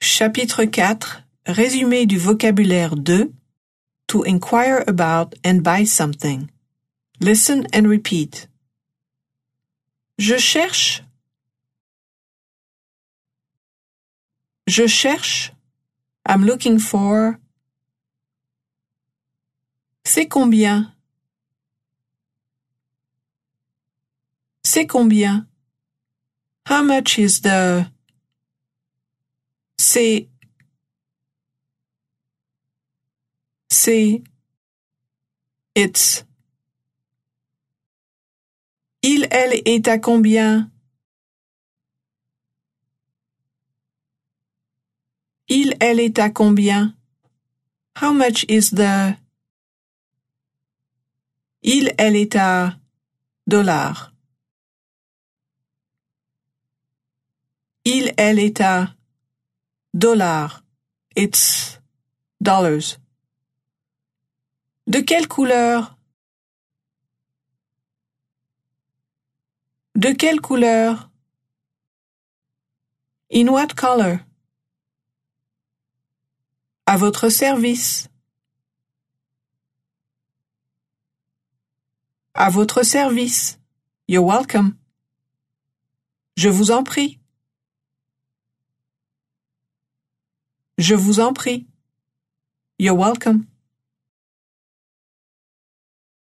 Chapitre 4. Résumé du vocabulaire de To inquire about and buy something. Listen and repeat. Je cherche. Je cherche. I'm looking for. C'est combien? C'est combien? How much is the? C'est. It's. Elle est à combien? Elle est à combien? How much is the? Elle est à $. Elle est à $. It's dollars. De quelle couleur? De quelle couleur? In what color? À votre service. À votre service. You're welcome. Je vous en prie. Je vous en prie. You're welcome.